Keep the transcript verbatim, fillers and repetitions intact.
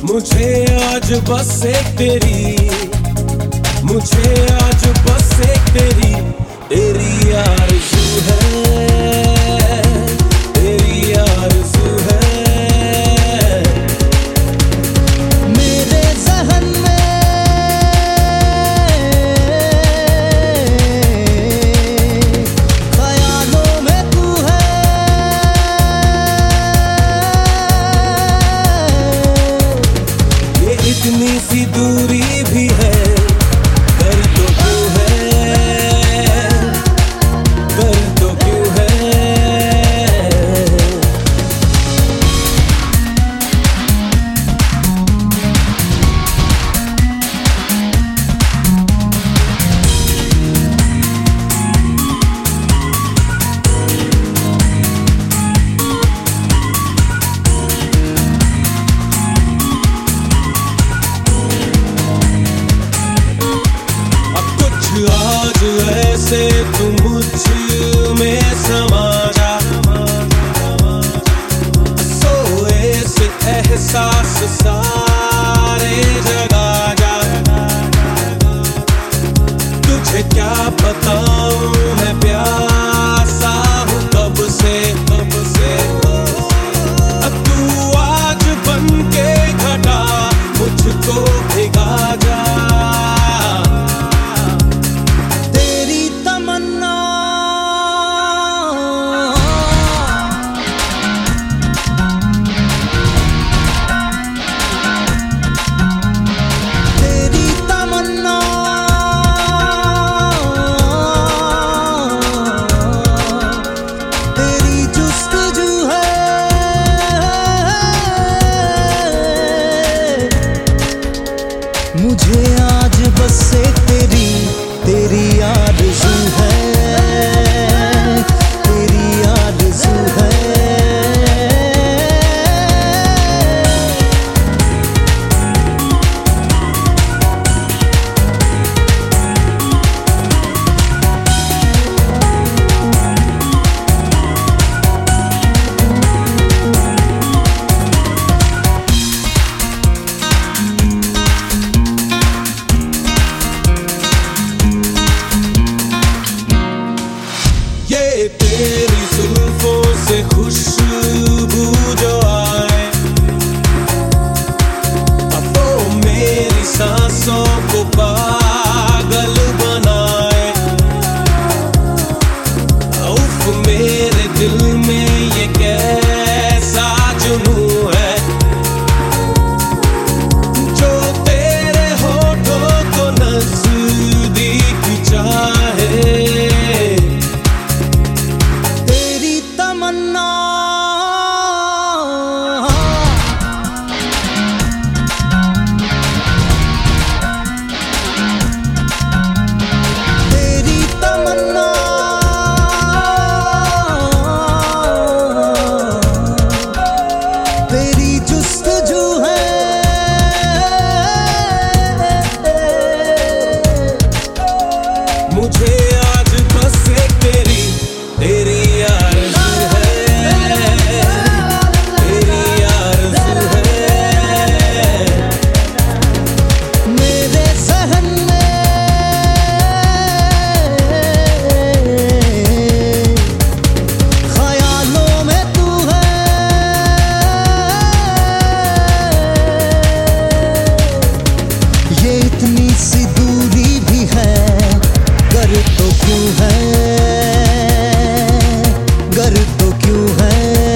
मुझे आज बस एक तेरी, मुझे आज बस एक तेरी, तेरी आरज़ू है, तेरी आरज़ू है। मेरे ज़हन में ख्यालों में तू है, ये इतनी सी दूरी भी है, कर तो क्यों है, कर तो क्यों है। आज ऐसे तू मुझ में समा जा, सोए से एहसास सारे जगा जा। तुझे क्या बताऊं मैं प्यासा हूँ कब से, कब से। अब तू आज बन के घटा मुझको भिगा जा। मुझे आज बस एक तेरी, तेरी आरज़ू है, तेरी आरज़ू है। तेरी जुल्फों से खुशबू जो आए, अब वो मेरी सांसों को पागल बनाए। उफ मेरे दिल में ये कैसा जुनून है, जो तेरे होठों को नजदीक चाहे। मुझे आज बस एक तेरी, तेरी आरज़ू है, तेरी आरज़ू है। मेरे ज़हन में ख्यालों में तू है, ये इतनी सी दूरी भी है, गर तो क्यों है, गर तो क्यों है।